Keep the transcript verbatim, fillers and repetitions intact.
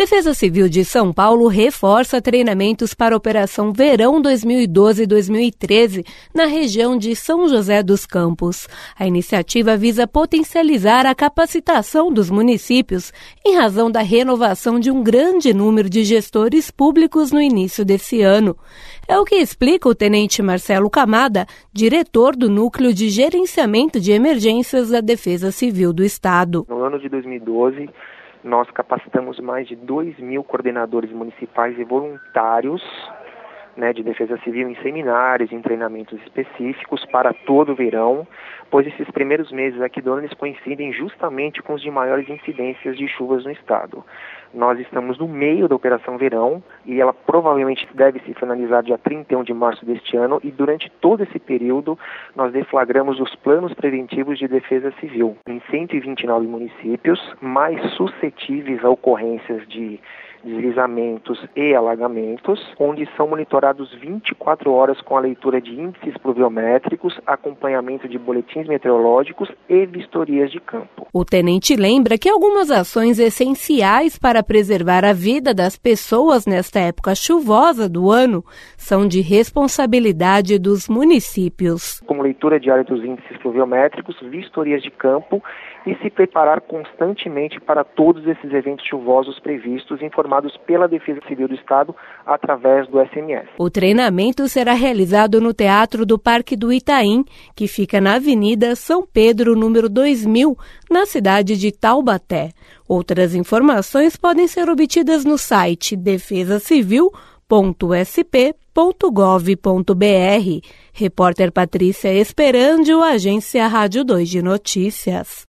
Defesa Civil de São Paulo reforça treinamentos para a Operação Verão dois mil e doze e dois mil e treze na região de São José dos Campos. A iniciativa visa potencializar a capacitação dos municípios em razão da renovação de um grande número de gestores públicos no início desse ano. É o que explica o Tenente Marcelo Camada, diretor do Núcleo de Gerenciamento de Emergências da Defesa Civil do Estado. No ano de dois mil e doze, nós capacitamos mais de dois mil coordenadores municipais e voluntários, né, de defesa civil em seminários, em treinamentos específicos para todo o verão, pois esses primeiros meses aqui do ano eles coincidem justamente com os de maiores incidências de chuvas no estado. Nós estamos no meio da Operação Verão e ela provavelmente deve se finalizar dia trinta e um de março deste ano, e durante todo esse período nós deflagramos os planos preventivos de defesa civil em cento e vinte e nove municípios mais suscetíveis a ocorrências de deslizamentos e alagamentos, onde são monitorados vinte e quatro horas com a leitura de índices pluviométricos, acompanhamento de boletins meteorológicos e vistorias de campo. O tenente lembra que algumas ações essenciais para preservar a vida das pessoas nesta época chuvosa do ano são de responsabilidade dos municípios. Como leitura diária dos índices pluviométricos, vistorias de campo e se preparar constantemente para todos esses eventos chuvosos previstos, informados pela Defesa Civil do Estado através do S M S. O treinamento será realizado no Teatro do Parque do Itaim, que fica na Avenida São Pedro, número dois mil, na cidade de Taubaté. Outras informações podem ser obtidas no site defesa civil ponto s p ponto gov ponto b r. Repórter Patrícia Esperandio, Agência Rádio dois de Notícias.